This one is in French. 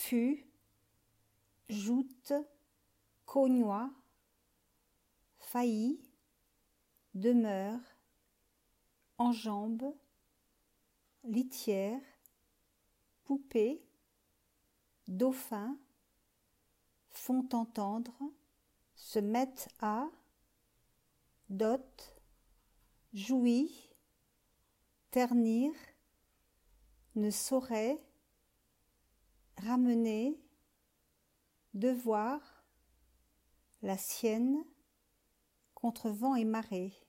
fût, joute, cognois, faillit, demeure, enjambe, litière, poupée, dauphin, font entendre, se mettent à, dot, jouit, ternir, ne saurait, ramener, devoir, la sienne, contre vent et marée.